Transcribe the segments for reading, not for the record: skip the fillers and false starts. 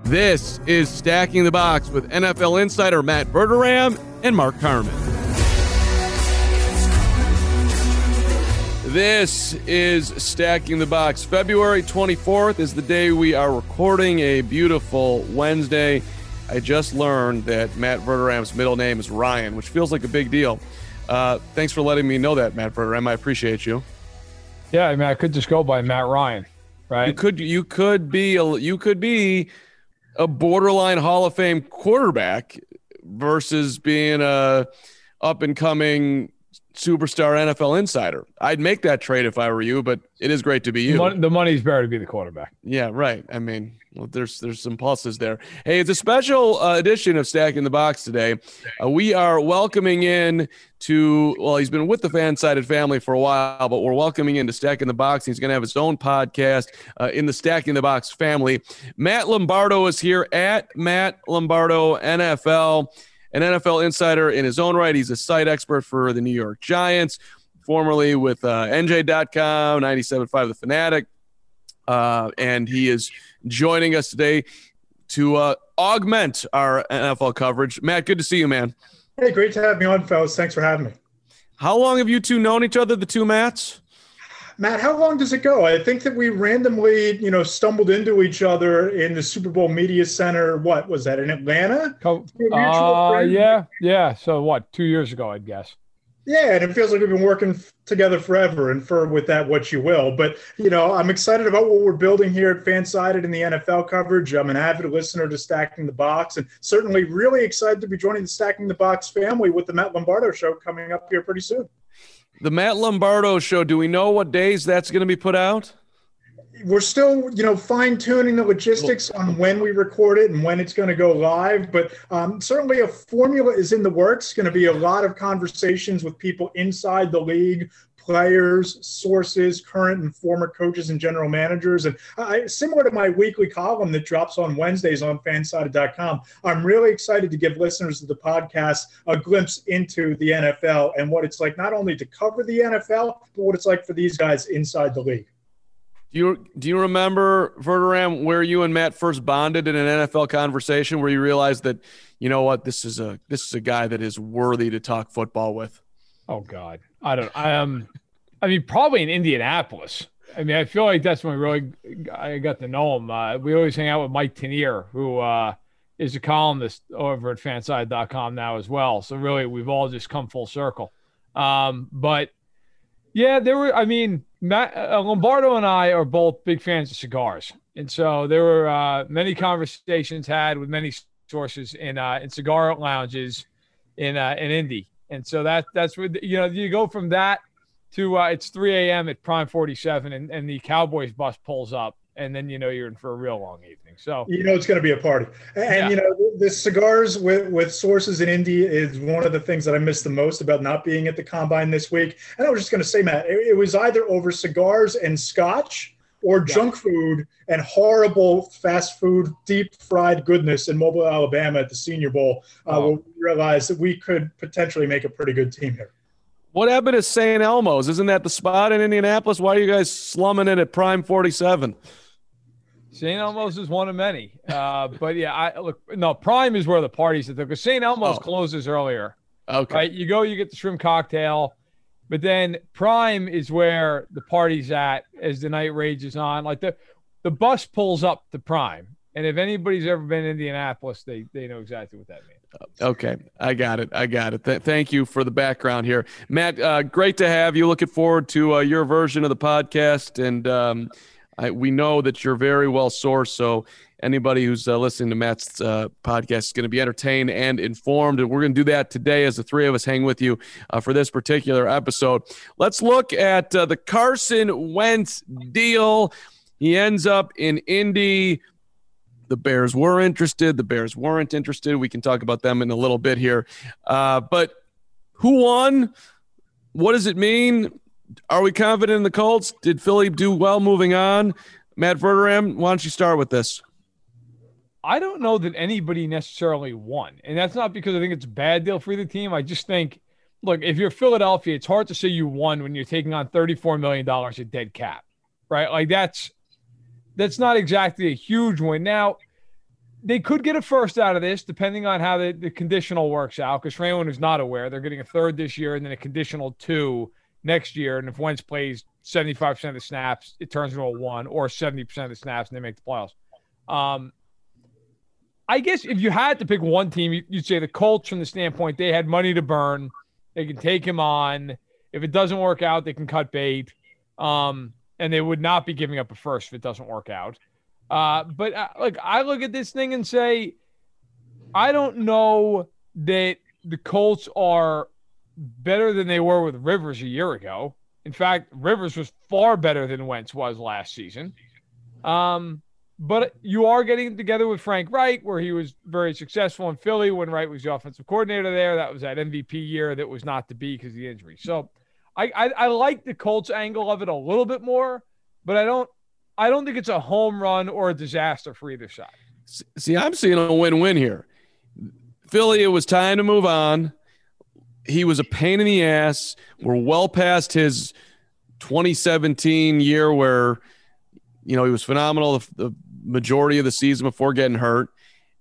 This is Stacking the Box with NFL insider Matt Verderame and Mark Carman. This is Stacking the Box. February 24th is the day we are recording, a beautiful Wednesday. I just learned that Matt Verderame's middle name is Ryan, which feels like a big deal. Thanks for letting me know that, Matt Verderame. I appreciate you. Yeah, I mean, I could just go by Matt Ryan, right? You could be a borderline Hall of Fame quarterback versus being a up-and-coming superstar NFL insider. I'd make that trade if I were you, but it is great to be you. The money's better to be the quarterback. Yeah, right. I mean, well, there's some pluses there. Hey, it's a special edition of Stacking the Box today. We are welcoming in to, well, he's been with the Fansided family for a while, but we're welcoming into Stacking the Box. He's going to have his own podcast in the Stacking the Box family. Matt Lombardo is here at Matt Lombardo NFL, an NFL insider in his own right. He's a site expert for the New York Giants, formerly with NJ.com, 97.5 The Fanatic, and he is joining us today to augment our NFL coverage. Matt, good to see you, man. Hey, great to have me on, fellas. Thanks for having me. How long have you two known each other, the two Matts? Matt, how long does it go? I think that we randomly, stumbled into each other in the Super Bowl Media Center. What was that, in Atlanta? Yeah. So what, 2 years ago, I'd guess. Yeah, and it feels like we've been working together forever, infer with that what you will. But, I'm excited about what we're building here at Fansided in the NFL coverage. I'm an avid listener to Stacking the Box, and certainly really excited to be joining the Stacking the Box family with the Matt Lombardo Show coming up here pretty soon. The Matt Lombardo Show, do we know what days that's going to be put out? We're still, fine-tuning the logistics on when we record it and when it's going to go live. But certainly a formula is in the works. Going to be a lot of conversations with people inside the league, players, sources, current and former coaches and general managers. And similar to my weekly column that drops on Wednesdays on Fansided.com, I'm really excited to give listeners of the podcast a glimpse into the NFL and what it's like not only to cover the NFL, but what it's like for these guys inside the league. Do you remember, Verderame, where you and Matt first bonded in an NFL conversation where you realized that, this is a guy that is worthy to talk football with? Oh God. I mean, probably in Indianapolis. I mean, I feel like that's when I got to know him. We always hang out with Mike Tanier, who is a columnist over at Fanside.com now as well. So really, we've all just come full circle. But yeah, Matt Lombardo and I are both big fans of cigars. And so there were many conversations had with many sources in cigar lounges in Indy. And so that's where, you go from that to it's 3 a.m. at Prime 47 and the Cowboys bus pulls up. And then, you're in for a real long evening. So, it's going to be a party. And, the cigars with sources in Indy is one of the things that I miss the most about not being at the Combine this week. And I was just going to say, Matt, it was either over cigars and scotch or junk food and horrible fast food, deep fried goodness in Mobile, Alabama at the Senior Bowl. Where we realized that we could potentially make a pretty good team here. What happened to St. Elmo's? Isn't that the spot in Indianapolis? Why are you guys slumming it at Prime 47? St. Elmo's is one of many. But yeah, Prime is where the party's at, because St. Elmo's closes earlier. Okay. Right? You get the shrimp cocktail, but then Prime is where the party's at as the night rages on. Like the bus pulls up to Prime. And if anybody's ever been in Indianapolis, they know exactly what that means. Okay. I got it. Thank you for the background here. Matt, great to have you. Looking forward to your version of the podcast. And we know that you're very well sourced, so anybody who's listening to Matt's podcast is going to be entertained and informed, and we're going to do that today as the three of us hang with you for this particular episode. Let's look at the Carson Wentz deal. He ends up in Indy. The Bears were interested. The Bears weren't interested. We can talk about them in a little bit here. But who won? What does it mean? Are we confident in the Colts? Did Philly do well moving on? Matt Verderame, why don't you start with this? I don't know that anybody necessarily won. And that's not because I think it's a bad deal for either team. I just think, look, if you're Philadelphia, it's hard to say you won when you're taking on $34 million of dead cap, right? Like that's not exactly a huge win. Now, They could get a first out of this, depending on how the conditional works out. Because for anyone who's not aware, they're getting a third this year and then a conditional 2 next year. And if Wentz plays 75% of the snaps, it turns into a 1, or 70% of the snaps, and they make the playoffs. I guess if you had to pick one team, you'd say the Colts, from the standpoint they had money to burn. They can take him on. If it doesn't work out, they can cut bait. And they would not be giving up a first if it doesn't work out. But I look at this thing and say, I don't know that the Colts are better than they were with Rivers a year ago. In fact, Rivers was far better than Wentz was last season. But you are getting together with Frank Reich, where he was very successful in Philly when Reich was the offensive coordinator there. That was that MVP year that was not to be because of the injury. So I like the Colts angle of it a little bit more, but I don't think it's a home run or a disaster for either side. See, I'm seeing a win-win here. Philly, it was time to move on. He was a pain in the ass. We're well past his 2017 year where, he was phenomenal the majority of the season before getting hurt.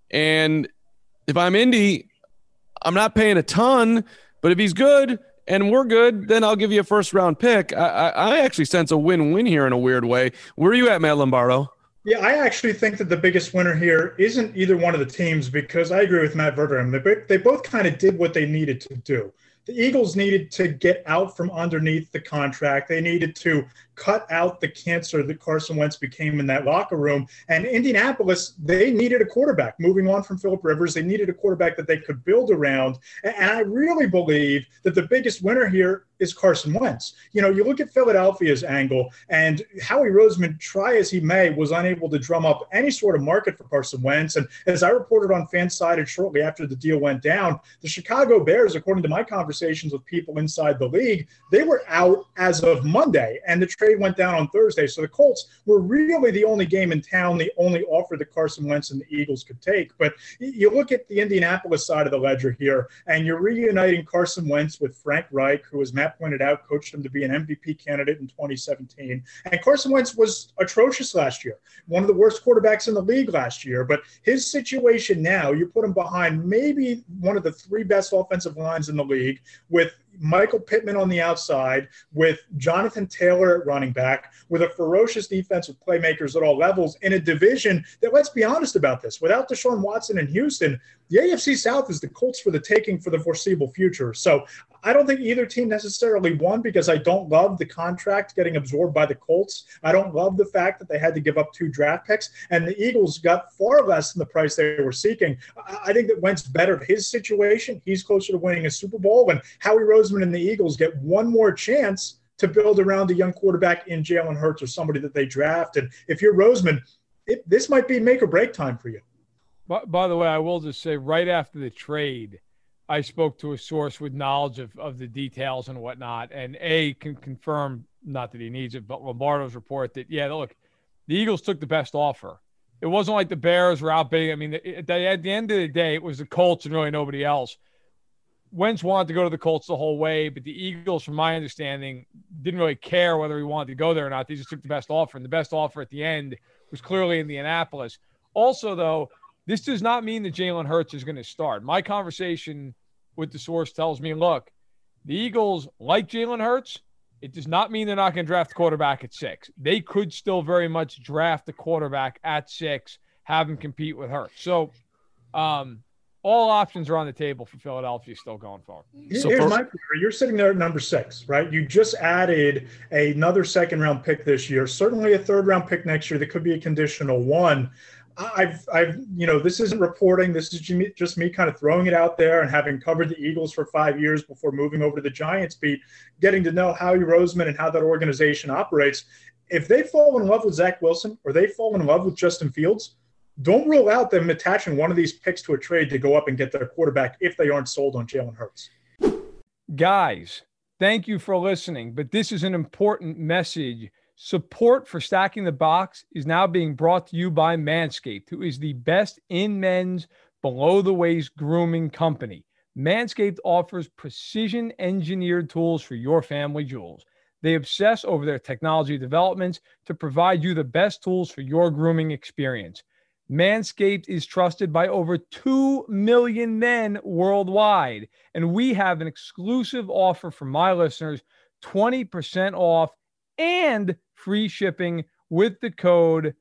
And if I'm Indy, I'm not paying a ton, but if he's good and we're good, then I'll give you a first-round pick. I actually sense a win-win here in a weird way. Where are you at, Matt Lombardo? Yeah, I actually think that the biggest winner here isn't either one of the teams, because I agree with Matt Verderham. They both kind of did what they needed to do. The Eagles needed to get out from underneath the contract. They needed to cut out the cancer that Carson Wentz became in that locker room. And Indianapolis, they needed a quarterback. Moving on from Phillip Rivers, they needed a quarterback that they could build around. And I really believe that the biggest winner here is Carson Wentz. You look at Philadelphia's angle, and Howie Roseman, try as he may, was unable to drum up any sort of market for Carson Wentz. And as I reported on FanSided shortly after the deal went down, the Chicago Bears, according to my conversations with people inside the league, they were out as of Monday, and the trade went down on Thursday. So the Colts were really the only game in town, the only offer that Carson Wentz and the Eagles could take. But you look at the Indianapolis side of the ledger here, and you're reuniting Carson Wentz with Frank Reich, who, as Matt pointed out, coached him to be an MVP candidate in 2017. And Carson Wentz was atrocious last year, one of the worst quarterbacks in the league last year. But his situation now, you put him behind maybe one of the 3 best offensive lines in the league, with Michael Pittman on the outside, with Jonathan Taylor at running back, with a ferocious defense with playmakers at all levels, in a division that, let's be honest about this, without Deshaun Watson in Houston, the AFC South is the Colts for the taking for the foreseeable future. So I don't think either team necessarily won, because I don't love the contract getting absorbed by the Colts. I don't love the fact that they had to give up 2 draft picks, and the Eagles got far less than the price they were seeking. I think that Wentz bettered his situation. He's closer to winning a Super Bowl, and Howie Roseman and the Eagles get one more chance to build around a young quarterback in Jalen Hurts or somebody that they draft. And if you're Roseman, this might be make or break time for you. By the way, I will just say, right after the trade, I spoke to a source with knowledge of the details and whatnot, and can confirm, not that he needs it, but Lombardo's report that, look, the Eagles took the best offer. It wasn't like the Bears were outbidding. I mean, at the end of the day, it was the Colts and really nobody else. Wentz wanted to go to the Colts the whole way, but the Eagles, from my understanding, didn't really care whether he wanted to go there or not. They just took the best offer, and the best offer at the end was clearly Indianapolis. Also, though, this does not mean that Jalen Hurts is going to start. My conversation with the source tells me, look, the Eagles like Jalen Hurts. It does not mean they're not going to draft a quarterback at 6. They could still very much draft a quarterback at 6, have him compete with Hurts. So all options are on the table for Philadelphia still going forward. Here's my theory. You're sitting there at number 6, right? You just added another second-round pick this year, certainly a third-round pick next year that could be a conditional 1. This isn't reporting. This is just me kind of throwing it out there, and having covered the Eagles for 5 years before moving over to the Giants beat, getting to know Howie Roseman and how that organization operates. If they fall in love with Zach Wilson or they fall in love with Justin Fields, don't rule out them attaching one of these picks to a trade to go up and get their quarterback if they aren't sold on Jalen Hurts. Guys, thank you for listening, but this is an important message. Support for Stacking the Box is now being brought to you by Manscaped, who is the best in men's below-the-waist grooming company. Manscaped offers precision-engineered tools for your family jewels. They obsess over their technology developments to provide you the best tools for your grooming experience. Manscaped is trusted by over 2 million men worldwide. And we have an exclusive offer for my listeners, 20% off and free shipping with the code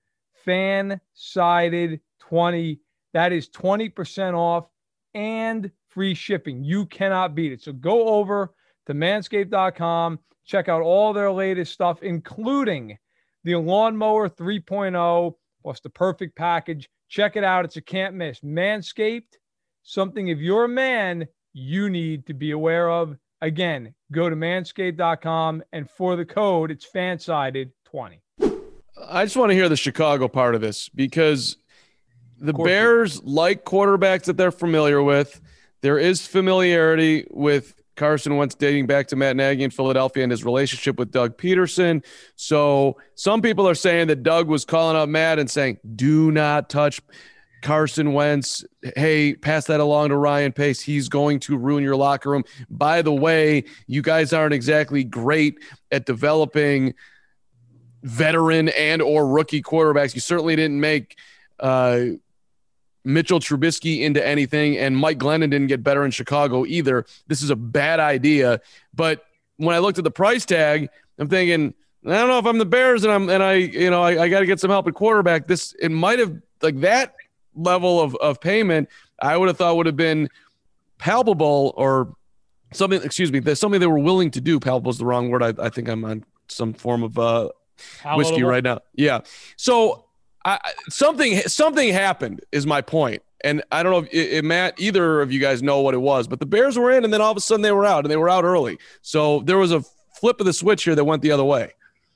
FANSIDED20. That is 20% off and free shipping. You cannot beat it. So go over to manscaped.com, check out all their latest stuff, including the Lawnmower 3.0 plus the Perfect Package. Check it out. It's a can't miss. Manscaped, something if you're a man, you need to be aware of. Again, go to manscaped.com, and for the code, it's FANSIDED20. I just want to hear the Chicago part of this, because the Bears like quarterbacks that they're familiar with. There is familiarity with Carson Wentz dating back to Matt Nagy in Philadelphia and his relationship with Doug Peterson. So some people are saying that Doug was calling up Matt and saying, do not touch Carson Wentz. Hey, pass that along to Ryan Pace. He's going to ruin your locker room. By the way, you guys aren't exactly great at developing veteran and or rookie quarterbacks. You certainly didn't make Mitchell Trubisky into anything, and Mike Glennon didn't get better in Chicago either. This is a bad idea. But when I looked at the price tag, I'm thinking, I don't know if I'm the Bears and I got to get some help at quarterback. It might have, like, that level of payment, I would have thought would have been palpable, or something, something they were willing to do. Palpable is the wrong word. I think I'm on some form of whiskey right now. Yeah. So something happened is my point. And I don't know if Matt, either of you guys know what it was, but the Bears were in, and then all of a sudden they were out, and they were out early. So there was a flip of the switch here that went the other way.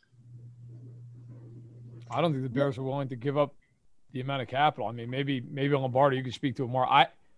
I don't think the Bears are willing to give up the amount of capital. I mean, maybe Lombardi, you can speak to it more.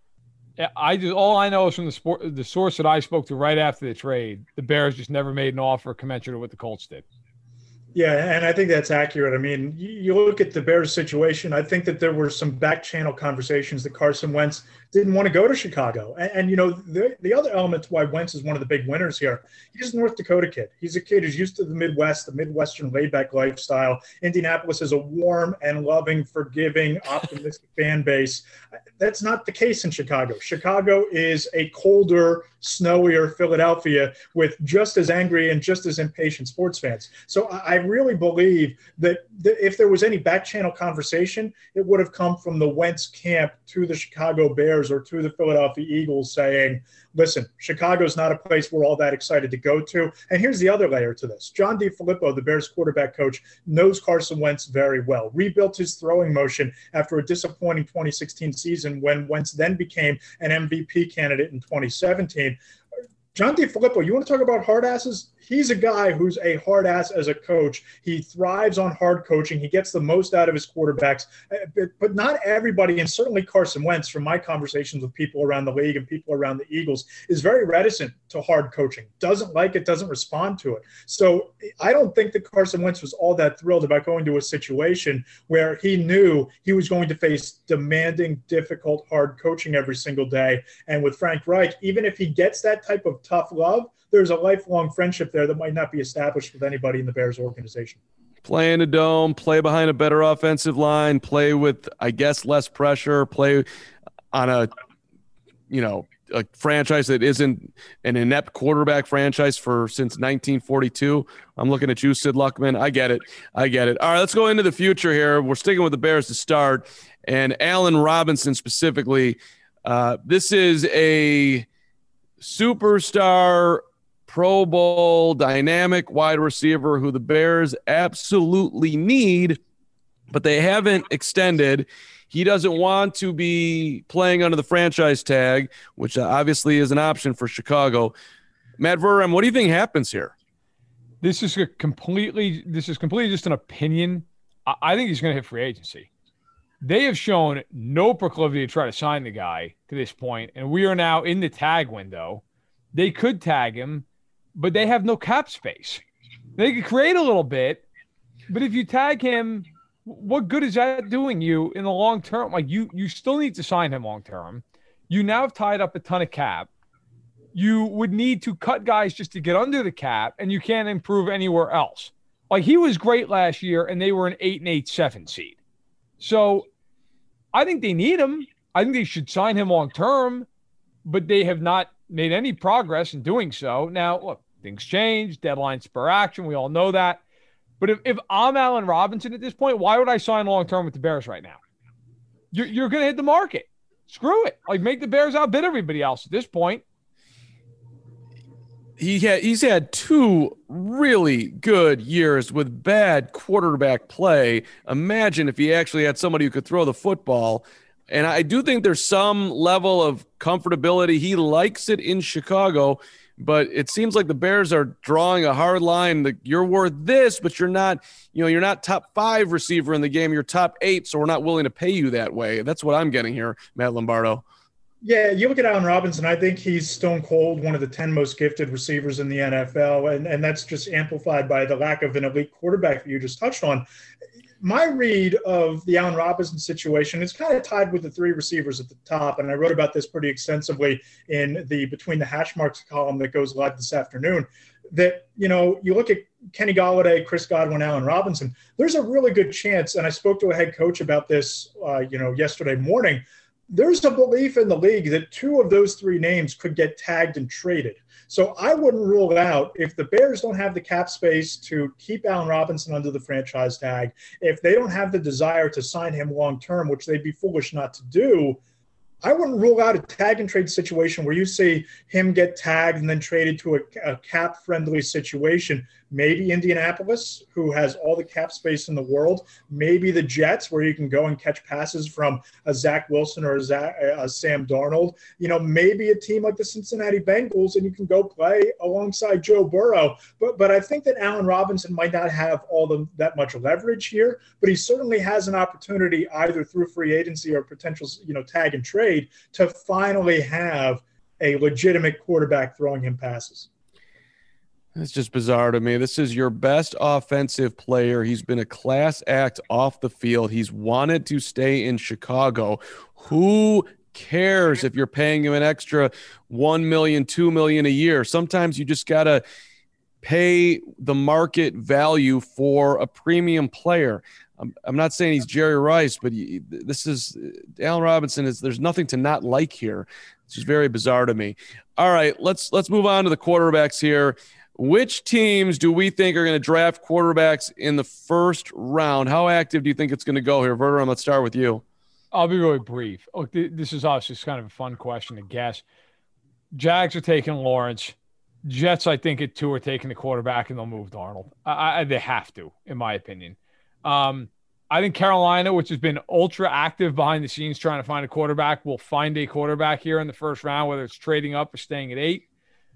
All I know is from the source that I spoke to right after the trade, the Bears just never made an offer commensurate with what the Colts did. Yeah, and I think that's accurate. I mean, you look at the Bears situation, I think that there were some back channel conversations that Carson Wentz didn't want to go to Chicago. And the other element to why Wentz is one of the big winners here, he's a North Dakota kid. He's a kid who's used to the Midwest, the Midwestern laid-back lifestyle. Indianapolis is a warm and loving, forgiving, optimistic fan base. That's not the case in Chicago. Chicago is a colder, snowier Philadelphia with just as angry and just as impatient sports fans. So I really believe that if there was any back channel conversation, it would have come from the Wentz camp to the Chicago Bears or to the Philadelphia Eagles saying, listen, Chicago's not a place we're all that excited to go to. And here's the other layer to this. John DeFilippo, the Bears quarterback coach, knows Carson Wentz very well, rebuilt his throwing motion after a disappointing 2016 season when Wentz then became an MVP candidate in 2017. John DeFilippo, you want to talk about hard asses? He's a guy who's a hard ass as a coach. He thrives on hard coaching. He gets the most out of his quarterbacks. But not everybody, and certainly Carson Wentz, from my conversations with people around the league and people around the Eagles, is very reticent to hard coaching. Doesn't like it, doesn't respond to it. So I don't think that Carson Wentz was all that thrilled about going to a situation where he knew he was going to face demanding, difficult, hard coaching every single day. And with Frank Reich, even if he gets that type of tough love, there's a lifelong friendship there that might not be established with anybody in the Bears organization. Play in a dome, play behind a better offensive line, play with, I guess, less pressure, play on a franchise that isn't an inept quarterback franchise since 1942. I'm looking at you, Sid Luckman. I get it. All right, let's go into the future here. We're sticking with the Bears to start. And Allen Robinson specifically, this is a superstar Pro Bowl dynamic wide receiver who the Bears absolutely need, but they haven't extended. He doesn't want to be playing under the franchise tag, which obviously is an option for Chicago. Matt Verheim, what do you think happens here? This is completely just an opinion. I think he's going to hit free agency. They have shown no proclivity to try to sign the guy to this point, and we are now in the tag window. They could tag him, but they have no cap space. They could create a little bit, but if you tag him, what good is that doing you in the long term? Like you still need to sign him long term. You now have tied up a ton of cap. You would need to cut guys just to get under the cap, and you can't improve anywhere else. Like he was great last year, and they were an 8 and 8-7 seed. So I think they need him. I think they should sign him long term, but they have not made any progress in doing so. Now, look, things change, deadline spur action. We all know that. But if I'm Allen Robinson at this point, why would I sign long term with the Bears right now? You're going to hit the market. Screw it. Like, make the Bears outbid everybody else at this point. He's had 2 really good years with bad quarterback play. Imagine if he actually had somebody who could throw the football. And I do think there's some level of comfortability. He likes it in Chicago, but it seems like the Bears are drawing a hard line that you're worth this, but you're not top 5 receiver in the game. You're top 8, so we're not willing to pay you that way. That's what I'm getting here, Matt Lombardo. Yeah, you look at Allen Robinson, I think he's stone cold, one of the 10 most gifted receivers in the NFL, and that's just amplified by the lack of an elite quarterback that you just touched on. My read of the Allen Robinson situation is kind of tied with the 3 receivers at the top, and I wrote about this pretty extensively in the Between the Hash Marks column that goes live this afternoon, that, you look at Kenny Golladay, Chris Godwin, Allen Robinson, there's a really good chance, and I spoke to a head coach about this, yesterday morning. There's a belief in the league that 2 of those 3 names could get tagged and traded. So I wouldn't rule out, if the Bears don't have the cap space to keep Allen Robinson under the franchise tag, if they don't have the desire to sign him long term, which they'd be foolish not to do, I wouldn't rule out a tag and trade situation where you see him get tagged and then traded to a cap-friendly situation. Maybe Indianapolis, who has all the cap space in the world. Maybe the Jets, where you can go and catch passes from a Zach Wilson or a Sam Darnold. Maybe a team like the Cincinnati Bengals, and you can go play alongside Joe Burrow. But I think that Allen Robinson might not have that much leverage here, but he certainly has an opportunity either through free agency or potential, tag and trade to finally have a legitimate quarterback throwing him passes. It's just bizarre to me. This is your best offensive player. He's been a class act off the field. He's wanted to stay in Chicago. Who cares if you're paying him an extra $1 million, $2 million a year? Sometimes you just got to pay the market value for a premium player. I'm not saying he's Jerry Rice, but this is Allen Robinson. There's nothing to not like here. It's just very bizarre to me. All right, let's move on to the quarterbacks here. Which teams do we think are going to draft quarterbacks in the first round? How active do you think it's going to go here? Verderame, let's start with you. I'll be really brief. Look, this is obviously kind of a fun question to guess. Jags are taking Lawrence. Jets, I think, at 2 are taking the quarterback, and they'll move Darnold. They have to, in my opinion. I think Carolina, which has been ultra active behind the scenes trying to find a quarterback, will find a quarterback here in the first round, whether it's trading up or staying at 8.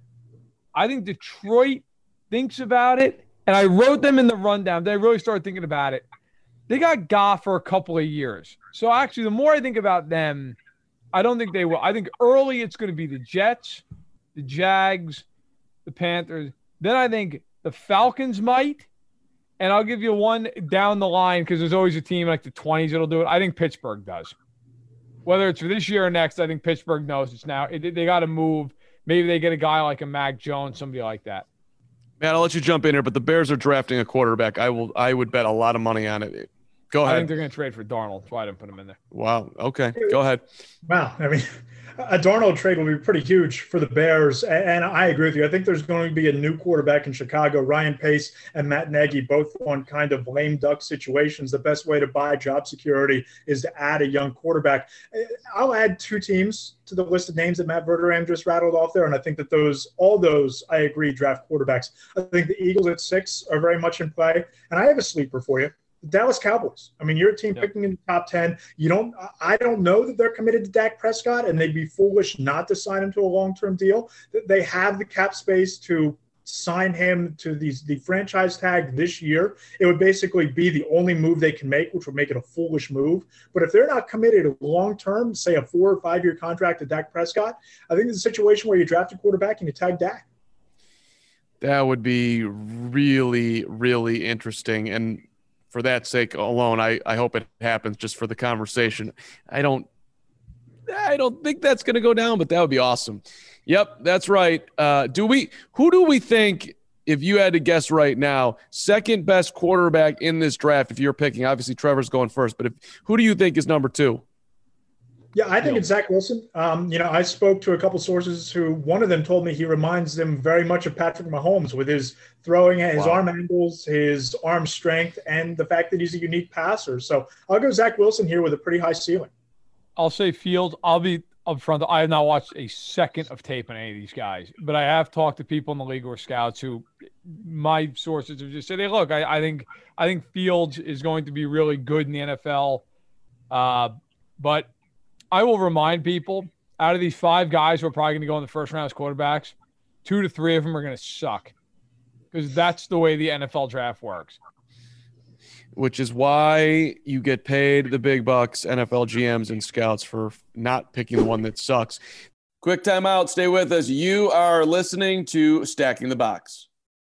I think Detroit thinks about it, and I wrote them in the rundown. They really started thinking about it. They got Goff for a couple of years. So actually, the more I think about them, I don't think they will. I think early it's going to be the Jets, the Jags, the Panthers. Then I think the Falcons might. And I'll give you one down the line because there's always a team like the 20s that'll do it. I think Pittsburgh does. Whether it's for this year or next, I think Pittsburgh knows it's now. They got to move. Maybe they get a guy like a Mac Jones, somebody like that. Matt, I'll let you jump in here, but the Bears are drafting a quarterback. I would bet a lot of money on it. Go ahead. I think they're going to trade for Darnold. That's why I didn't put him in there. Wow. Okay. Go ahead. Wow. I mean, a Darnold trade will be pretty huge for the Bears, and I agree with you. I think there's going to be a new quarterback in Chicago. Ryan Pace and Matt Nagy both on kind of lame duck situations. The best way to buy job security is to add a young quarterback. I'll add 2 teams to the list of names that Matt Verderame just rattled off there, and I think that all those, I agree, draft quarterbacks. I think the Eagles at 6 are very much in play, and I have a sleeper for you. The Dallas Cowboys. I mean, you're a team picking in the top 10. I don't know that they're committed to Dak Prescott, and they'd be foolish not to sign him to a long-term deal. They have the cap space to sign him to the franchise tag this year. It would basically be the only move they can make, which would make it a foolish move. But if they're not committed long-term, say a 4 or 5 year contract to Dak Prescott, I think it's a situation where you draft a quarterback and you tag Dak. That would be really, really interesting. And for that sake alone, I hope it happens just for the conversation. I don't think that's going to go down, but that would be awesome. Yep, that's right. Who do we think, if you had to guess right now, second best quarterback in this draft if you're picking? Obviously, Trevor's going first, but who do you think is number 2? Yeah, I think it's Zach Wilson. I spoke to a couple sources who one of them told me he reminds them very much of Patrick Mahomes with his throwing, his arm angles, his arm strength, and the fact that he's a unique passer. So I'll go Zach Wilson here with a pretty high ceiling. I'll say Fields. I'll be up front. I have not watched a second of tape on any of these guys, but I have talked to people in the league or scouts who my sources have just said, hey, look, I think Fields is going to be really good in the NFL. But I will remind people, out of these 5 guys who are probably going to go in the first round as quarterbacks, 2 to 3 of them are going to suck, because that's the way the NFL draft works. Which is why you get paid the big bucks, NFL GMs and scouts, for not picking the one that sucks. Quick timeout. Stay with us. You are listening to Stacking the Box.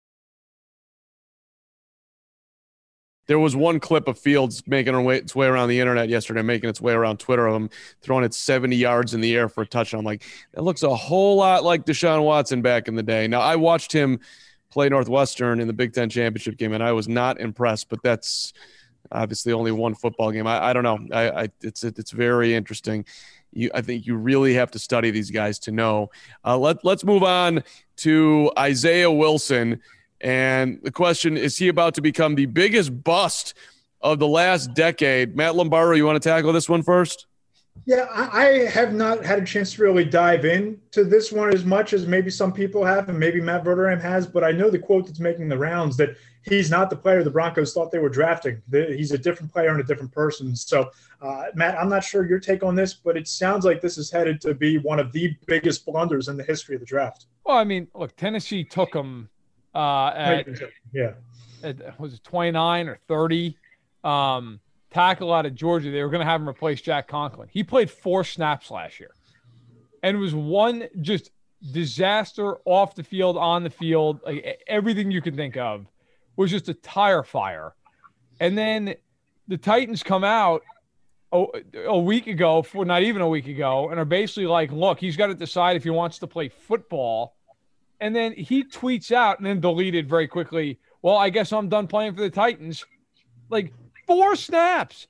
There was one clip of Fields making its way around the internet yesterday, making its way around Twitter, of him throwing it 70 yards in the air for a touchdown. I'm like, that looks a whole lot like Deshaun Watson back in the day. Now, I watched him play Northwestern in the Big Ten championship game, and I was not impressed, but that's obviously only one football game. I don't know. It's very interesting. I think you really have to study these guys to know. Let's move on to Isaiah Wilson. And the question, is he about to become the biggest bust of the last decade? Matt Lombardo, you want to tackle this one first? Yeah, I have not had a chance to really dive into this one as much as maybe some people have, and maybe Matt Verderame has, but I know the quote that's making the rounds that he's not the player the Broncos thought they were drafting. He's a different player and a different person. So, Matt, I'm not sure your take on this, but it sounds like this is headed to be one of the biggest blunders in the history of the draft. Well, I mean, look, Tennessee took him at was it 29 or 30? Tackle out of Georgia. They were going to have him replace Jack Conklin. He played 4 snaps last year and was one just disaster off the field, on the field. Like, everything you could think of was just a tire fire. And then the Titans come out a week ago, not even a week ago, and are basically like, look, he's got to decide if he wants to play football. And then he tweets out and then deleted very quickly, well, I guess I'm done playing for the Titans. Like, 4 snaps.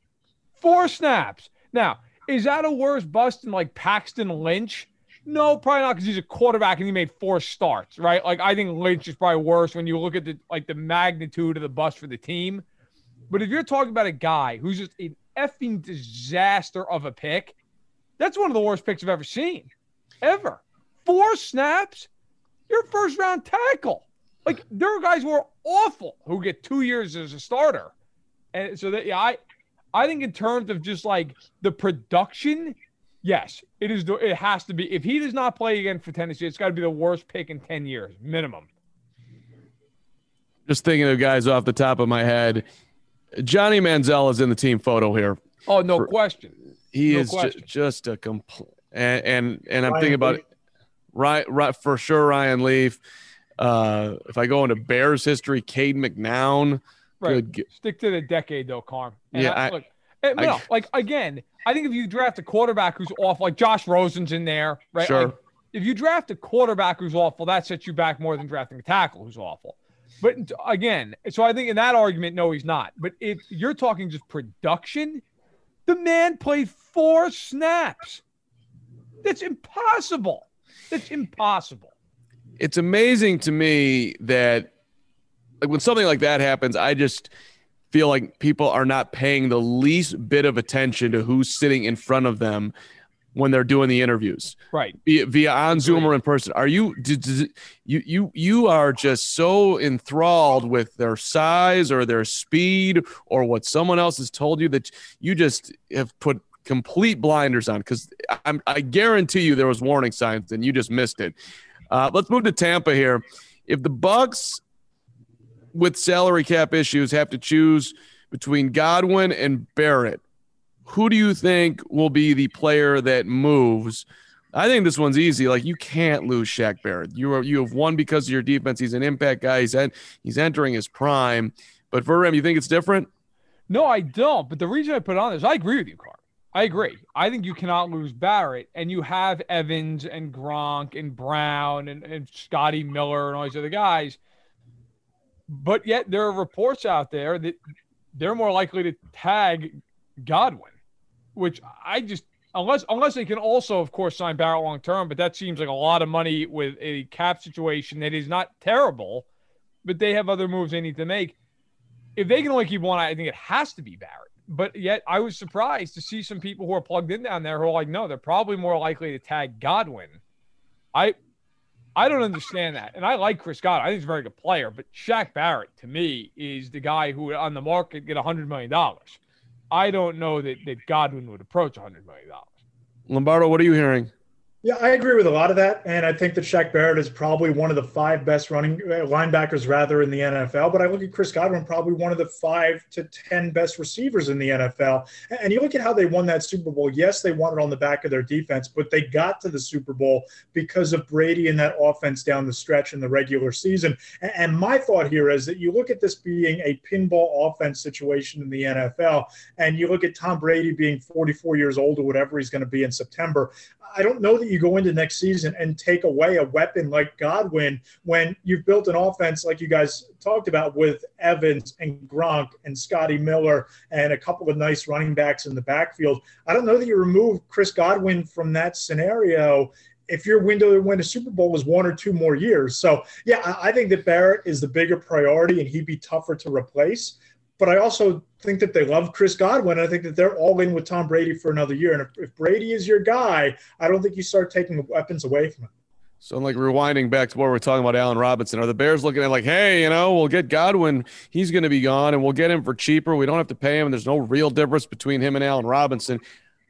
Now, is that a worse bust than like Paxton Lynch? No, probably not, because he's a quarterback and he made 4 starts, right? Like, I think Lynch is probably worse when you look at the magnitude of the bust for the team. But if you're talking about a guy who's just an effing disaster of a pick, that's one of the worst picks I've ever seen. Ever. 4 snaps? You're a first-round tackle. Like, there are guys who are awful who get 2 years as a starter. And so that, yeah, I think in terms of just like the production, yes, it has to be. If he does not play again for Tennessee, it's got to be the worst pick in 10 years minimum. Just thinking of guys off the top of my head, Johnny Manziel is in the team photo here. Oh, no question. He is just a complete. And I'm thinking about it. Right, for sure, Ryan Leaf. If I go into Bears history, Cade McNown. Right. Stick to the decade, though, Carm. And yeah, again, I think if you draft a quarterback who's awful, like Josh Rosen's in there, right? Sure. Like, if you draft a quarterback who's awful, that sets you back more than drafting a tackle who's awful. But again, so I think in that argument, no, he's not. But if you're talking just production, the man played 4 snaps. That's impossible. It's amazing to me that, like, when something like that happens, I just feel like people are not paying the least bit of attention to who's sitting in front of them when they're doing the interviews, right? Via on Zoom or in person. Are you are just so enthralled with their size or their speed or what someone else has told you that you just have put complete blinders on? Because I guarantee you there was warning signs and you just missed it. Let's move to Tampa here. If the Bucs, with salary cap issues, have to choose between Godwin and Barrett, who do you think will be the player that moves? I think this one's easy. Like, you can't lose Shaq Barrett. You have won because of your defense. He's an impact guy. He's entering his prime. But Verderame, you think it's different? No, I don't. But the reason I put it on this, I agree with you, Carl. I agree. I think you cannot lose Barrett, and you have Evans and Gronk and Brown and Scotty Miller and all these other guys. But yet there are reports out there that they're more likely to tag Godwin, which I just unless they can also, of course, sign Barrett long term, but that seems like a lot of money with a cap situation that is not terrible, but they have other moves they need to make. If they can only keep one, I think it has to be Barrett. But yet I was surprised to see some people who are plugged in down there who are like, no, they're probably more likely to tag Godwin. I don't understand that. And I like Chris Godwin. I think he's a very good player. But Shaq Barrett, to me, is the guy who on the market get $100 million. I don't know that Godwin would approach $100 million. Lombardo, what are you hearing? Yeah, I agree with a lot of that, and I think that Shaq Barrett is probably one of the 5 best linebackers rather in the NFL. But I look at Chris Godwin, probably one of the 5 to 10 best receivers in the NFL. And you look at how they won that Super Bowl. Yes, they won it on the back of their defense, but they got to the Super Bowl because of Brady and that offense down the stretch in the regular season. And my thought here is that you look at this being a pinball offense situation in the NFL, and you look at Tom Brady being 44 years old or whatever he's going to be in September. I don't know that you go into next season and take away a weapon like Godwin when you've built an offense like you guys talked about with Evans and Gronk and Scotty Miller and a couple of nice running backs in the backfield. I don't know that you remove Chris Godwin from that scenario if your window to win a Super Bowl was 1 or 2 more years. So, yeah, I think that Barrett is the bigger priority and he'd be tougher to replace. But I also think that they love Chris Godwin. I think that they're all in with Tom Brady for another year. And if Brady is your guy, I don't think you start taking weapons away from him. So I'm like rewinding back to what we're talking about Allen Robinson. Are the Bears looking at like, hey, we'll get Godwin. He's going to be gone, and we'll get him for cheaper. We don't have to pay him. There's no real difference between him and Allen Robinson.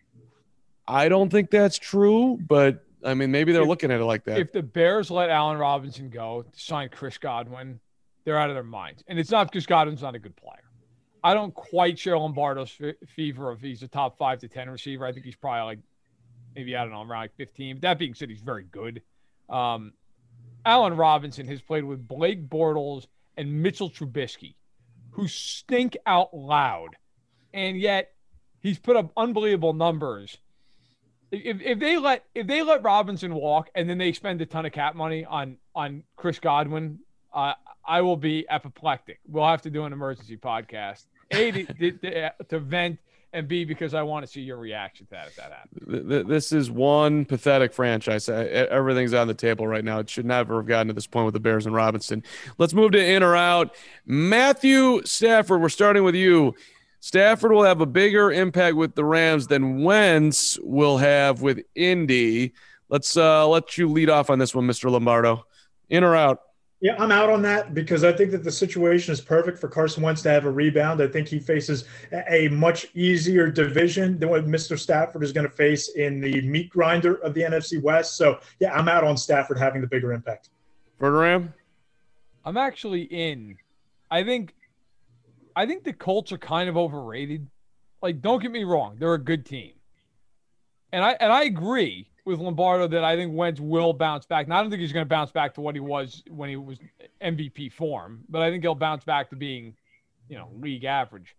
I don't think that's true, but, I mean, maybe they're looking at it like that. If the Bears let Allen Robinson go to sign Chris Godwin, they're out of their minds. And it's not because Godwin's not a good player. I don't quite share Lombardo's fever of he's a top 5 to 10 receiver. I think he's probably like maybe, I don't know, around like 15. But that being said, he's very good. Allen Robinson has played with Blake Bortles and Mitchell Trubisky, who stink out loud. And yet he's put up unbelievable numbers. If they let Robinson walk and then they spend a ton of cap money on Chris Godwin, I will be apoplectic. We'll have to do an emergency podcast. A, to vent, and B, because I want to see your reaction to that if that happens. This is one pathetic franchise. Everything's on the table right now. It should never have gotten to this point with the Bears and Robinson. Let's move to in or out. Matthew Stafford, we're starting with you. Stafford will have a bigger impact with the Rams than Wentz will have with Indy. Let's let you lead off on this one, Mr. Lombardo. In or out? Yeah, I'm out on that because I think that the situation is perfect for Carson Wentz to have a rebound. I think he faces a much easier division than what Mr. Stafford is going to face in the meat grinder of the NFC West. So, yeah, I'm out on Stafford having the bigger impact. Verderam? I'm actually in. I think the Colts are kind of overrated. Like, don't get me wrong, they're a good team. And I agree with Lombardo that I think Wentz will bounce back. Now, I don't think he's going to bounce back to what he was when he was MVP form, but I think he'll bounce back to being, league average.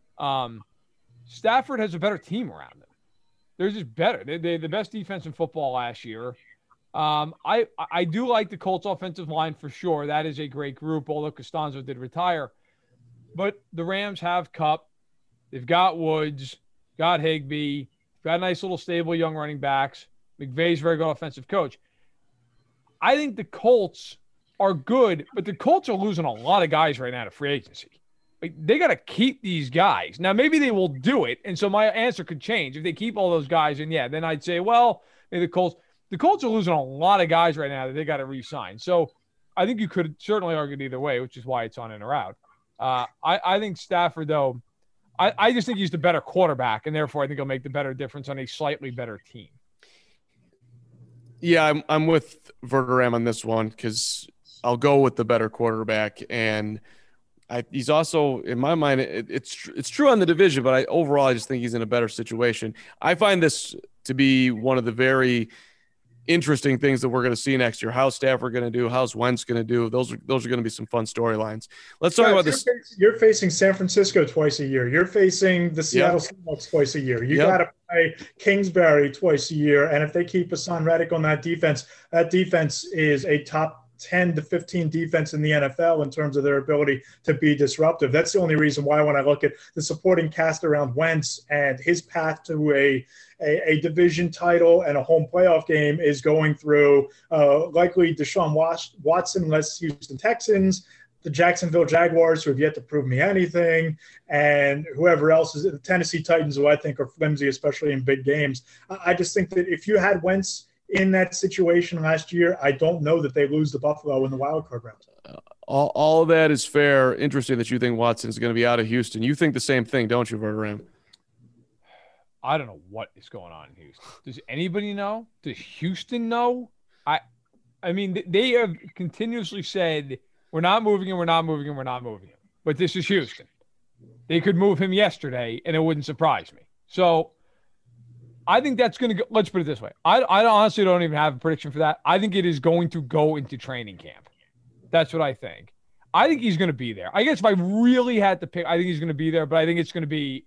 Stafford has a better team around him. They're just better. They're the best defense in football last year. I do like the Colts offensive line for sure. That is a great group, although Costanzo did retire. But the Rams have Kupp. They've got Woods, got Higbee, got nice little stable young running backs. McVay's a very good offensive coach. I think the Colts are good, but the Colts are losing a lot of guys right now to free agency. Like, they got to keep these guys. Now, maybe they will do it, and so my answer could change. If they keep all those guys, and then I'd say, well, maybe the Colts are losing a lot of guys right now that they got to re-sign. So I think you could certainly argue it either way, which is why it's on in or out. I think Stafford, though, I just think he's the better quarterback, and therefore I think he'll make the better difference on a slightly better team. Yeah, I'm with Verderam on this one because I'll go with the better quarterback, and he's also, in my mind, it's true on the division, but overall I just think he's in a better situation. I find this to be one of the very interesting things that we're going to see next year. How's Stafford going to do? How's Wentz going to do? Those are going to be some fun storylines. Let's talk about this. You're facing San Francisco twice a year. You're facing the Seattle Seahawks twice a year. You got to play Kingsbury twice a year. And if they keep Hassan Reddick on that defense is a top 10 to 15 defense in the NFL in terms of their ability to be disruptive. That's the only reason why when I look at the supporting cast around Wentz and his path to a a division title and a home playoff game is going through likely Deshaun Watson, less Houston Texans, the Jacksonville Jaguars, who have yet to prove me anything, and whoever else is the Tennessee Titans, who I think are flimsy, especially in big games. I just think that if you had Wentz in that situation last year, I don't know that they lose to Buffalo in the wild card round. All of that is fair. Interesting that you think Watson is going to be out of Houston. You think the same thing, don't you, Verderame? I don't know what is going on in Houston. Does anybody know? Does Houston know? I mean, they have continuously said, we're not moving him, we're not moving him, we're not moving him. But this is Houston. They could move him yesterday, and it wouldn't surprise me. So I think that's going to go. Let's put it this way. I honestly don't even have a prediction for that. I think it is going to go into training camp. That's what I think. I think he's going to be there. I guess if I really had to pick, I think he's going to be there, but I think it's going to be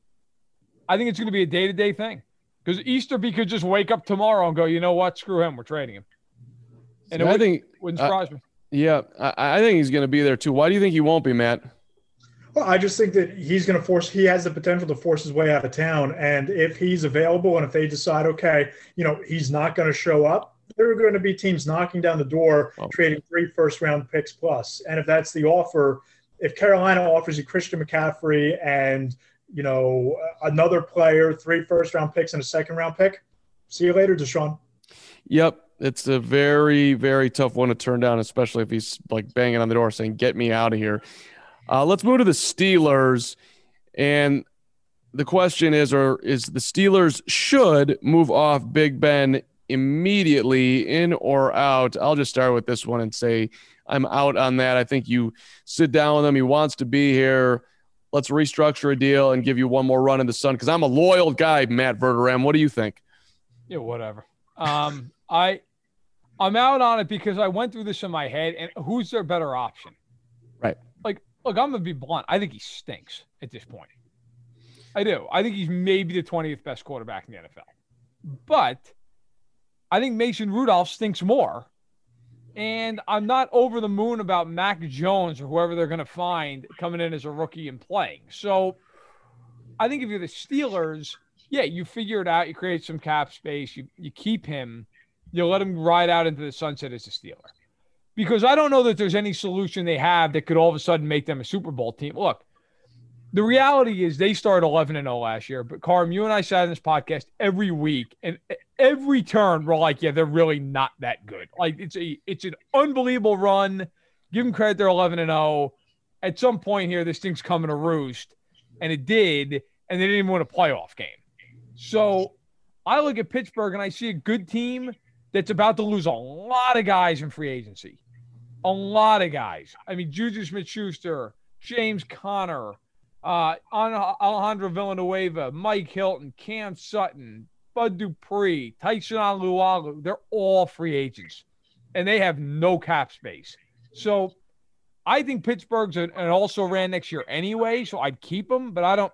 a day-to-day thing. Because Easterby could just wake up tomorrow and go, you know what, screw him, we're trading him. And it wouldn't surprise me. Yeah, I think he's going to be there too. Why do you think he won't be, Matt? Well, I just think that he has the potential to force his way out of town. And if he's available and if they decide, okay, he's not going to show up, there are going to be teams knocking down the door, trading 3 first-round picks plus. And if that's the offer, if Carolina offers you Christian McCaffrey and, another player, 3 first-round picks and a second-round pick, see you later, Deshaun. Yep. It's a very, very tough one to turn down, especially if he's like banging on the door saying, get me out of here. Let's move to the Steelers. And the question is the Steelers should move off Big Ben immediately, in or out? I'll just start with this one and say I'm out on that. I think you sit down with him. He wants to be here. Let's restructure a deal and give you one more run in the sun, because I'm a loyal guy, Matt Verderame. What do you think? Yeah, whatever. I'm out on it because I went through this in my head, and who's their better option? Right. Like, look, I'm going to be blunt. I think he stinks at this point. I do. I think he's maybe the 20th best quarterback in the NFL. But I think Mason Rudolph stinks more. And I'm not over the moon about Mac Jones or whoever they're going to find coming in as a rookie and playing. So I think if you're the Steelers, yeah, you figure it out. You create some cap space. You keep him. You let him ride out into the sunset as a Steeler. Because I don't know that there's any solution they have that could all of a sudden make them a Super Bowl team. Look, the reality is they started 11-0 last year. But, Carm, you and I sat on this podcast every week, and every turn we're like, yeah, they're really not that good. Like, it's an unbelievable run. Give them credit, they're 11-0. At some point here, this thing's coming to roost. And it did, and they didn't even win a playoff game. So I look at Pittsburgh, and I see a good team that's about to lose a lot of guys in free agency. A lot of guys. I mean, Juju Smith-Schuster, James Conner, Alejandro Villanueva, Mike Hilton, Cam Sutton, Bud Dupree, Tyson Alualu. They're all free agents, and they have no cap space. So I think Pittsburgh's an also-ran next year anyway, so I'd keep them, but I don't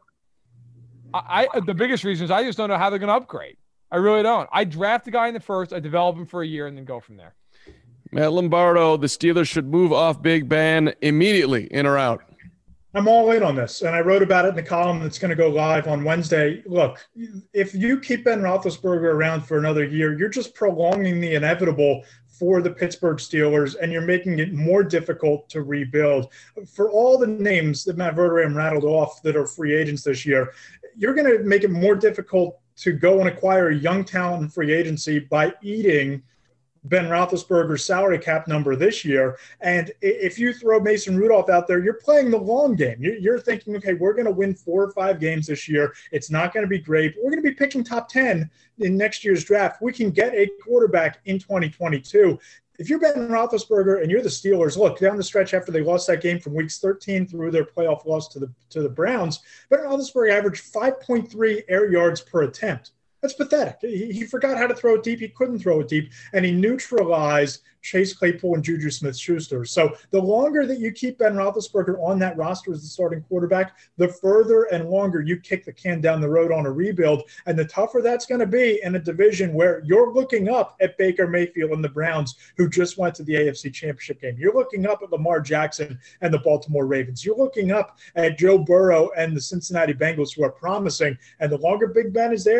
– the biggest reason is I just don't know how they're going to upgrade. I really don't. I draft a guy in the first, I develop him for a year, and then go from there. Matt Lombardo, the Steelers should move off Big Ben immediately, in or out? I'm all in on this, and I wrote about it in the column that's going to go live on Wednesday. Look, if you keep Ben Roethlisberger around for another year, you're just prolonging the inevitable for the Pittsburgh Steelers, and you're making it more difficult to rebuild. For all the names that Matt Verderame rattled off that are free agents this year, you're going to make it more difficult to go and acquire young talent in free agency by eating Ben Roethlisberger's salary cap number this year. And if you throw Mason Rudolph out there, you're playing the long game. You're thinking, okay, we're going to win 4 or 5 games this year. It's not going to be great. We're going to be picking top 10 in next year's draft. We can get a quarterback in 2022. If you're Ben Roethlisberger and you're the Steelers, look, down the stretch after they lost that game from weeks 13 through their playoff loss to the Browns, Ben Roethlisberger averaged 5.3 air yards per attempt. That's pathetic. He forgot how to throw it deep. He couldn't throw it deep, and he neutralized Chase Claypool and Juju Smith-Schuster. So the longer that you keep Ben Roethlisberger on that roster as the starting quarterback, the further and longer you kick the can down the road on a rebuild, and the tougher that's going to be in a division where you're looking up at Baker Mayfield and the Browns, who just went to the AFC Championship game. You're looking up at Lamar Jackson and the Baltimore Ravens. You're looking up at Joe Burrow and the Cincinnati Bengals, who are promising, and the longer Big Ben is there,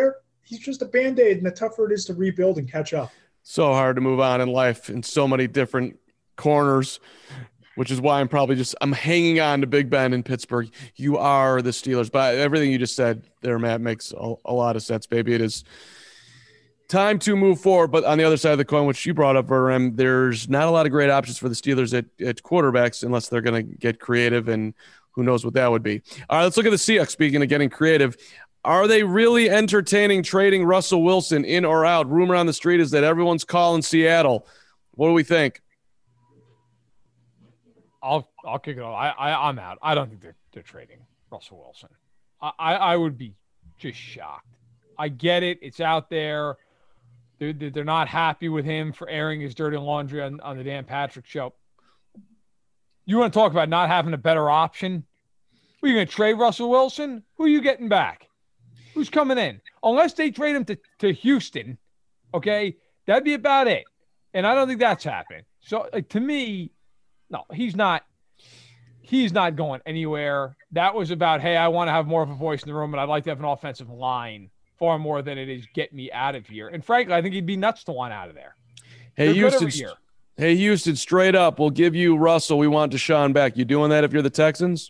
he's just a Band-Aid, and the tougher it is to rebuild and catch up. So hard to move on in life in so many different corners, which is why I'm hanging on to Big Ben in Pittsburgh. You are the Steelers. But everything you just said there, Matt, makes a lot of sense, baby. It is time to move forward. But on the other side of the coin, which you brought up, Verderame, there's not a lot of great options for the Steelers at quarterbacks unless they're going to get creative, and who knows what that would be. All right, let's look at the Seahawks. Speaking of getting creative, are they really entertaining trading Russell Wilson in or out? Rumor on the street is that everyone's calling Seattle. What do we think? I'll kick it off. I'm out. I don't think they're trading Russell Wilson. I would be just shocked. I get it. It's out there. They're not happy with him for airing his dirty laundry on the Dan Patrick Show. You want to talk about not having a better option? Are you going to trade Russell Wilson? Who are you getting back? Who's coming in? Unless they trade him to Houston, okay, that'd be about it. And I don't think that's happening. So, to me, no, he's not going anywhere. That was about, hey, I want to have more of a voice in the room, and I'd like to have an offensive line far more than it is get me out of here. And frankly, I think he'd be nuts to want out of there. Hey, Houston, straight up, we'll give you Russell. We want Deshaun back. You doing that if you're the Texans?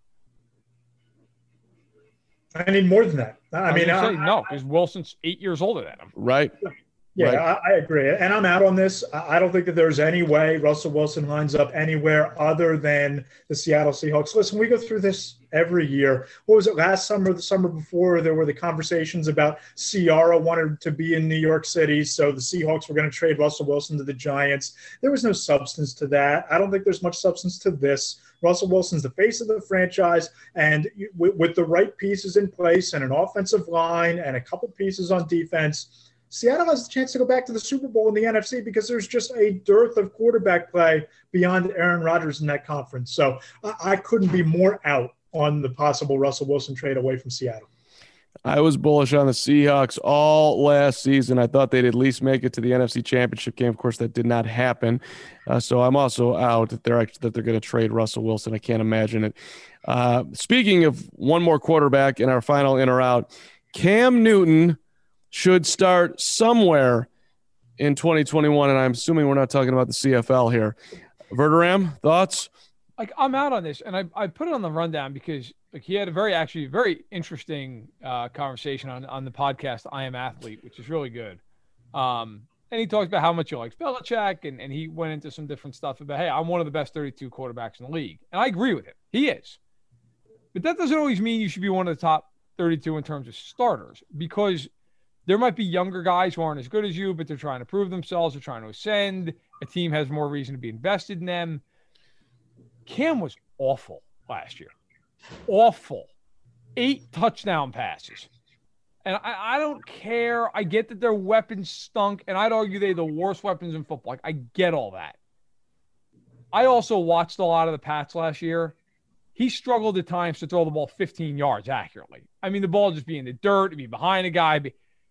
I need more than that. No, because Wilson's 8 years older than him. Right. Yeah, right. I agree. And I'm out on this. I don't think that there's any way Russell Wilson lines up anywhere other than the Seattle Seahawks. Listen, we go through this every year. What was it, last summer, the summer before? There were the conversations about Ciara wanted to be in New York City, so the Seahawks were going to trade Russell Wilson to the Giants. There was no substance to that. I don't think there's much substance to this. Russell Wilson's the face of the franchise, and with the right pieces in place and an offensive line and a couple pieces on defense, Seattle has a chance to go back to the Super Bowl in the NFC because there's just a dearth of quarterback play beyond Aaron Rodgers in that conference. So I couldn't be more out on the possible Russell Wilson trade away from Seattle. I was bullish on the Seahawks all last season. I thought they'd at least make it to the NFC Championship game. Of course, that did not happen. So I'm also out that they're going to trade Russell Wilson. I can't imagine it. Speaking of one more quarterback in our final in or out, Cam Newton should start somewhere in 2021, and I'm assuming we're not talking about the CFL here. Verderame, thoughts? I'm out on this, and I put it on the rundown because he had a very interesting conversation on the podcast I Am Athlete, which is really good. And he talks about how much he likes Belichick, and he went into some different stuff about, hey, I'm one of the best 32 quarterbacks in the league. And I agree with him. He is. But that doesn't always mean you should be one of the top 32 in terms of starters, because there might be younger guys who aren't as good as you, but they're trying to prove themselves. They're trying to ascend. A team has more reason to be invested in them. Cam was awful last year. Awful. 8 touchdown passes. And I don't care. I get that their weapons stunk, and I'd argue they're the worst weapons in football. I get all that. I also watched a lot of the Pats last year. He struggled at times to throw the ball 15 yards accurately. I mean, the ball just be in the dirt, it'd be behind a guy.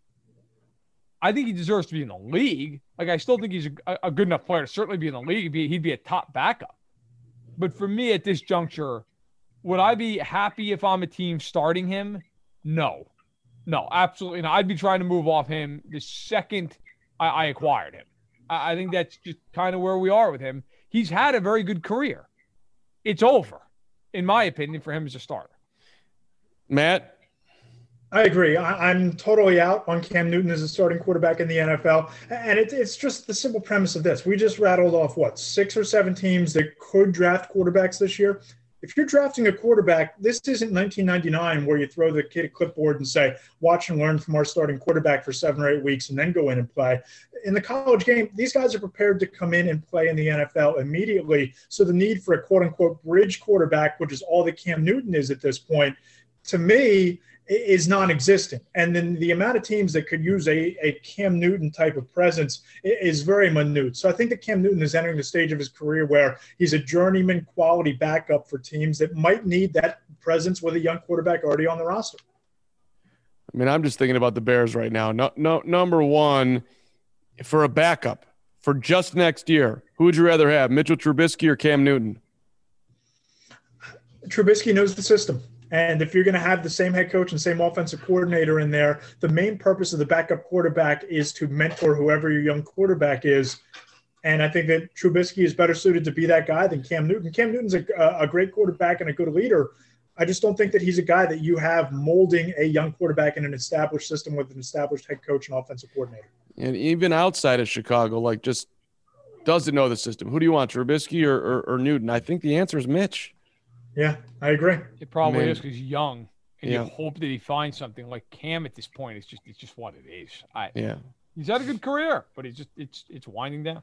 I think he deserves to be in the league. I still think he's a good enough player to certainly be in the league. He'd be a top backup. But for me at this juncture, would I be happy if I'm a team starting him? No, absolutely not. I'd be trying to move off him the second I acquired him. I think that's just kind of where we are with him. He's had a very good career. It's over, in my opinion, for him as a starter. Matt? I agree. I'm totally out on Cam Newton as a starting quarterback in the NFL. And it's just the simple premise of this. We just rattled off, 6 or 7 teams that could draft quarterbacks this year. If you're drafting a quarterback, this isn't 1999 where you throw the kid a clipboard and say, watch and learn from our starting quarterback for 7 or 8 weeks and then go in and play. In the college game, these guys are prepared to come in and play in the NFL immediately. So the need for a quote-unquote bridge quarterback, which is all that Cam Newton is at this point, to me, is non-existent. And then the amount of teams that could use a Cam Newton type of presence is very minute. So I think that Cam Newton is entering the stage of his career where he's a journeyman quality backup for teams that might need that presence with a young quarterback already on the roster. I mean, I'm just thinking about the Bears right now. No, number one, for a backup for just next year, who would you rather have, Mitchell Trubisky or Cam Newton? Trubisky knows the system. And if you're going to have the same head coach and same offensive coordinator in there, the main purpose of the backup quarterback is to mentor whoever your young quarterback is. And I think that Trubisky is better suited to be that guy than Cam Newton. Cam Newton's a great quarterback and a good leader. I just don't think that he's a guy that you have molding a young quarterback in an established system with an established head coach and offensive coordinator. And even outside of Chicago, like just doesn't know the system. Who do you want, Trubisky or Newton? I think the answer is Mitch. Yeah, I agree. It probably is because he's young, and you hope that he finds something. Like Cam at this point, it's just what it is. He's had a good career, but it's winding down.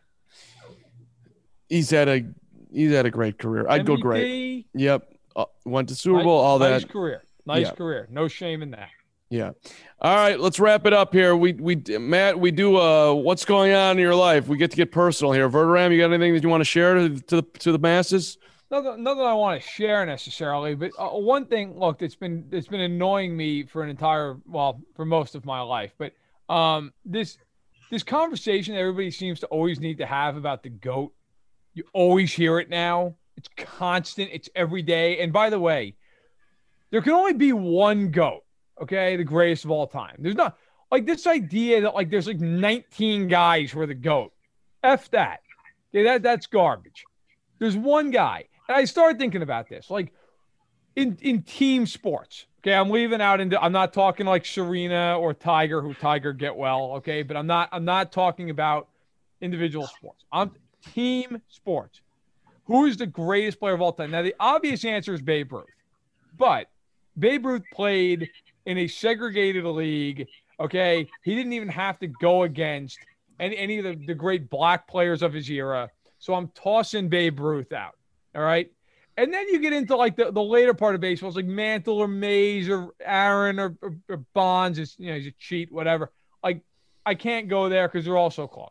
He's had a great career. I'd go great. Yep. Went to Super Bowl, all that. Nice career. No shame in that. Yeah. All right, let's wrap it up here. Matt, we do what's going on in your life. We get personal here. Verderame, you got anything that you want to share to the masses? Nothing that I want to share necessarily, but one thing. Look, it's been annoying me for most of my life. But this conversation that everybody seems to always need to have about the GOAT, you always hear it now. It's constant. It's every day. And by the way, there can only be one GOAT. Okay, the greatest of all time. There's not like this idea that like there's like 19 guys who are the GOAT. F that. Okay, that's garbage. There's one guy. And I started thinking about this, like in team sports. Okay, I'm leaving out I'm not talking like Serena or Tiger, Tiger get well. Okay, but I'm not talking about individual sports. I'm team sports. Who is the greatest player of all time? Now, the obvious answer is Babe Ruth. But Babe Ruth played in a segregated league, okay? He didn't even have to go against any of the great black players of his era. So I'm tossing Babe Ruth out, all right? And then you get into, like, the later part of baseball. It's like Mantle or Mays or Aaron or Bonds. He's a cheat, whatever. Like, I can't go there because they're all so close.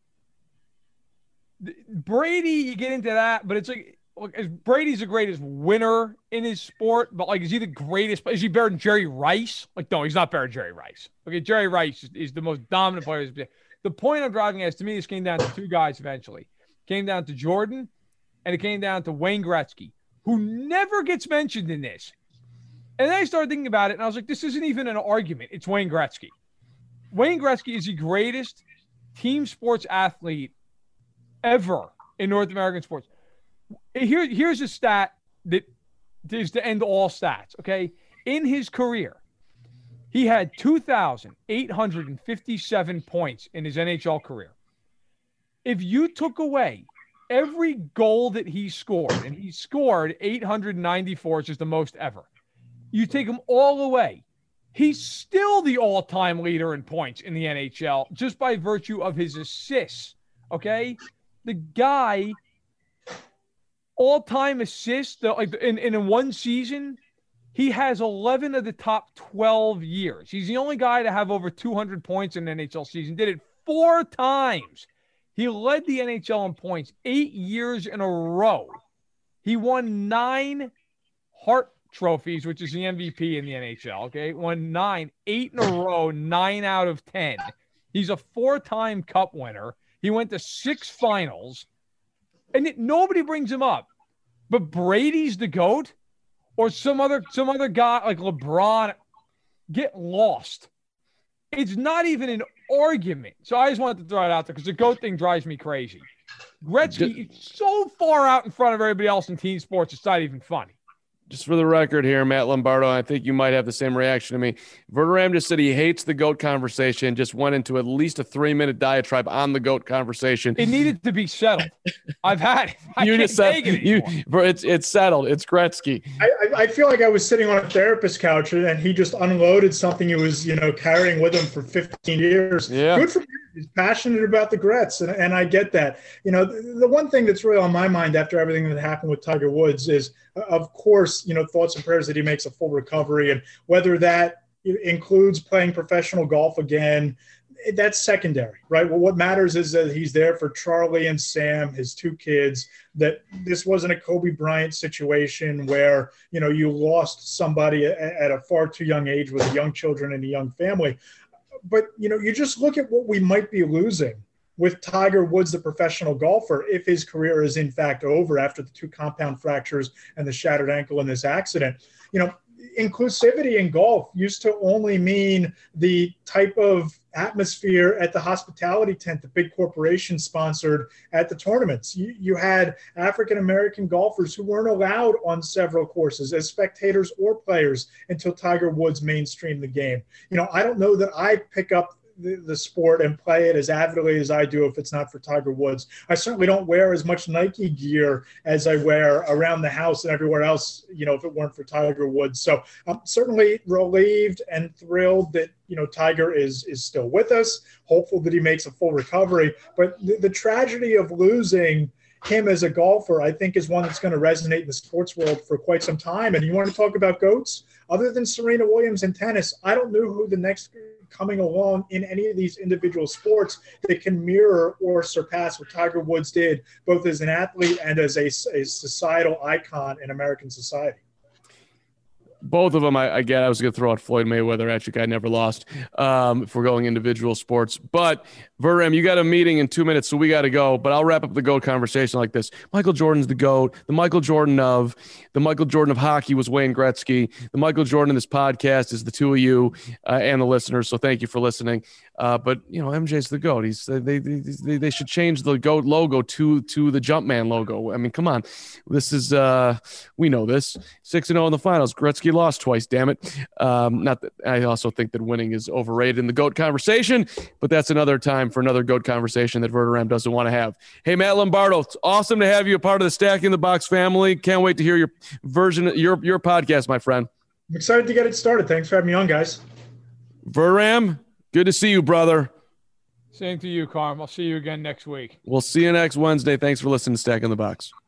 Brady, you get into that, but it's like, look, Brady's the greatest winner in his sport, but like, is he the greatest? Is he better than Jerry Rice? Like, no, he's not better than Jerry Rice. Okay, Jerry Rice is the most dominant player. The point I'm driving at is, to me, this came down to two guys eventually. It came down to Jordan, and it came down to Wayne Gretzky, who never gets mentioned in this. And then I started thinking about it, and I was like, this isn't even an argument. It's Wayne Gretzky. Wayne Gretzky is the greatest team sports athlete ever in North American sports. Here's a stat that is to end all stats, okay? In his career, he had 2,857 points in his NHL career. If you took away every goal that he scored, and he scored 894, which is the most ever, you take them all away, he's still the all-time leader in points in the NHL just by virtue of his assists, okay? The guy, all-time assists, in one season, he has 11 of the top 12 years. He's the only guy to have over 200 points in an NHL season. Did it 4 times. He led the NHL in points 8 years in a row. He won 9 Hart trophies, which is the MVP in the NHL, okay? Won 9, 8 in a row, 9 out of 10. He's a 4-time Cup winner. He went to 6 finals, and nobody brings him up. But Brady's the GOAT, or some other guy like LeBron. Get lost. It's not even an argument. So I just wanted to throw it out there because the GOAT thing drives me crazy. Gretzky is so far out in front of everybody else in team sports, it's not even funny. Just for the record here, Matt Lombardo, I think you might have the same reaction to me. Verderame just said he hates the GOAT conversation, just went into at least a 3-minute diatribe on the GOAT conversation. It needed to be settled. I've had it. It's settled. It's Gretzky. I feel like I was sitting on a therapist couch and he just unloaded something he was, carrying with him for 15 years. Yeah. Good for him. He's passionate about the Gretz, and I get that. The one thing that's really on my mind after everything that happened with Tiger Woods is, of course, thoughts and prayers that he makes a full recovery, and whether that includes playing professional golf again, that's secondary, right? Well, what matters is that he's there for Charlie and Sam, his 2 kids, that this wasn't a Kobe Bryant situation where, you lost somebody at a far too young age with young children and a young family. But, you just look at what we might be losing with Tiger Woods, the professional golfer, if his career is in fact over after the 2 compound fractures and the shattered ankle in this accident. inclusivity in golf used to only mean the type of atmosphere at the hospitality tent that big corporations sponsored at the tournaments. You had African-American golfers who weren't allowed on several courses as spectators or players until Tiger Woods mainstreamed the game. I don't know that I pick up the sport and play it as avidly as I do if it's not for Tiger Woods. I certainly don't wear as much Nike gear as I wear around the house and everywhere else, if it weren't for Tiger Woods. So I'm certainly relieved and thrilled that, Tiger is still with us, hopeful that he makes a full recovery. But the tragedy of losing him as a golfer, I think, is one that's going to resonate in the sports world for quite some time. And you want to talk about GOATs? Other than Serena Williams in tennis, I don't know who the next coming along in any of these individual sports that can mirror or surpass what Tiger Woods did, both as an athlete and as a societal icon in American society. Both of them, I get. I was going to throw out Floyd Mayweather. Actually, I never lost if we're going individual sports. But, Verram, you got a meeting in 2 minutes, so we got to go. But I'll wrap up the GOAT conversation like this. Michael Jordan's the GOAT. The Michael Jordan of hockey was Wayne Gretzky. The Michael Jordan of this podcast is the two of you and the listeners, so thank you for listening. But, MJ's the GOAT. They should change the GOAT logo to the Jumpman logo. I mean, come on. This is we know this. 6-0 in the finals. Gretzky lost twice, damn it. Not that I also think that winning is overrated in the GOAT conversation, but that's another time for another GOAT conversation that Verderame doesn't want to have. Hey, Matt Lombardo, it's awesome to have you a part of the Stacking the Box family. Can't wait to hear your version of your podcast, my friend. I'm excited to get it started. Thanks for having me on, guys. Verderame, good to see you, brother. Same to you, Carm. I'll see you again next week. We'll see you next Wednesday. Thanks for listening to Stacking the Box.